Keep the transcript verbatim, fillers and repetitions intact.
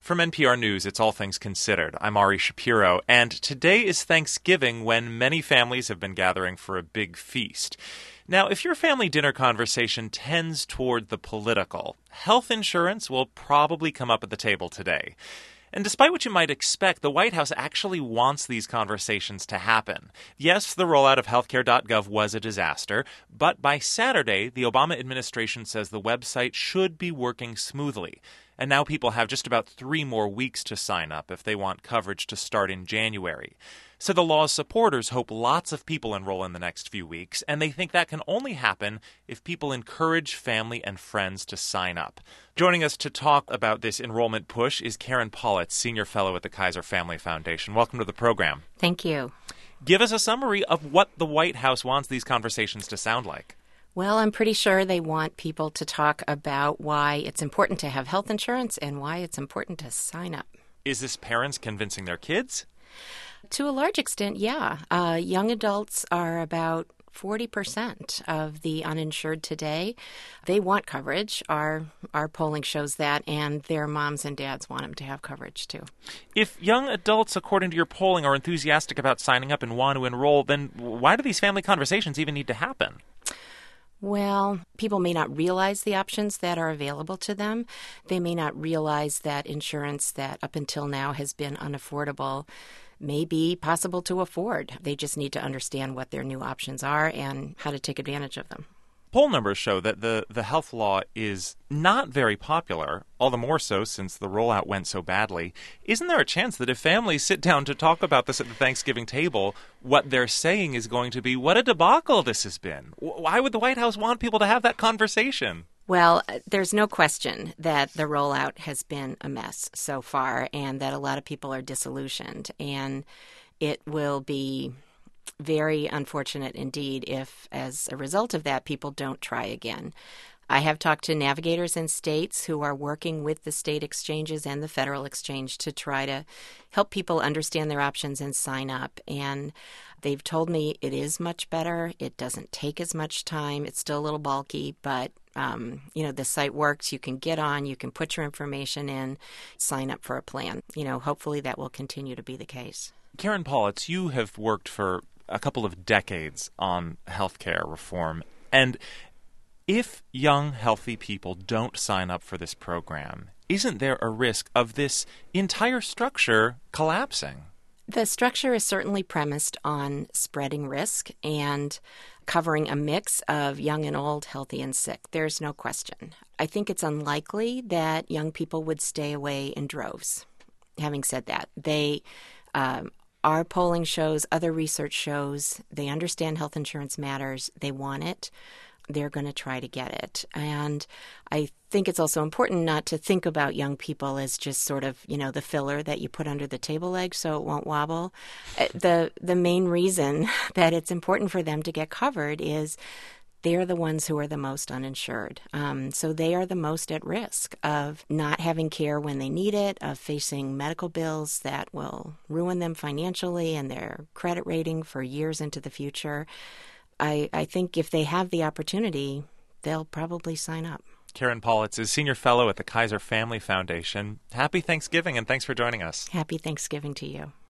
From N P R News, it's All Things Considered. I'm Ari Shapiro, and today is Thanksgiving, when many families have been gathering for a big feast. Now, if your family dinner conversation tends toward the political, health insurance will probably come up at the table today. And despite what you might expect, the White House actually wants these conversations to happen. Yes, the rollout of healthcare dot gov was a disaster, but by Saturday, the Obama administration says the website should be working smoothly. And now people have just about three more weeks to sign up if they want coverage to start in January. So the law's supporters hope lots of people enroll in the next few weeks, and they think that can only happen if people encourage family and friends to sign up. Joining us to talk about this enrollment push is Karen Politz, Senior Fellow at the Kaiser Family Foundation. Welcome to the program. Thank you. Give us a summary of what the White House wants these conversations to sound like. Well, I'm pretty sure they want people to talk about why it's important to have health insurance and why it's important to sign up. Is this parents convincing their kids? To a large extent, yeah. Uh, young adults are about forty percent of the uninsured today. They want coverage. Our our polling shows that, and their moms and dads want them to have coverage, too. If young adults, according to your polling, are enthusiastic about signing up and want to enroll, then why do these family conversations even need to happen? Well, people may not realize the options that are available to them. They may not realize that insurance that up until now has been unaffordable may be possible to afford. They just need to understand what their new options are and how to take advantage of them. Poll numbers show that the, the health law is not very popular, all the more so since the rollout went so badly. Isn't there a chance that if families sit down to talk about this at the Thanksgiving table, what they're saying is going to be, what a debacle this has been? Why would the White House want people to have that conversation? Well, there's no question that the rollout has been a mess so far and that a lot of people are disillusioned. And it will be very unfortunate indeed if, as a result of that, people don't try again. I have talked to navigators in states who are working with the state exchanges and the federal exchange to try to help people understand their options and sign up. And they've told me it is much better. It doesn't take as much time. It's still a little bulky, but um, you know, the site works. You can get on, you can put your information in, sign up for a plan. You know, hopefully that will continue to be the case. Karen Politz, you have worked for a couple of decades on healthcare reform. And if young, healthy people don't sign up for this program, isn't there a risk of this entire structure collapsing? The structure is certainly premised on spreading risk and covering a mix of young and old, healthy and sick. There's no question. I think it's unlikely that young people would stay away in droves. Having said that, they um, our polling shows, other research shows, they understand health insurance matters. They want it. They're going to try to get it. And I think it's also important not to think about young people as just sort of, you know, the filler that you put under the table leg so it won't wobble. The the main reason that it's important for them to get covered is they're the ones who are the most uninsured. Um, so they are the most at risk of not having care when they need it, of facing medical bills that will ruin them financially and their credit rating for years into the future. I, I think if they have the opportunity, they'll probably sign up. Karen Politz is Senior Fellow at the Kaiser Family Foundation. Happy Thanksgiving, and thanks for joining us. Happy Thanksgiving to you.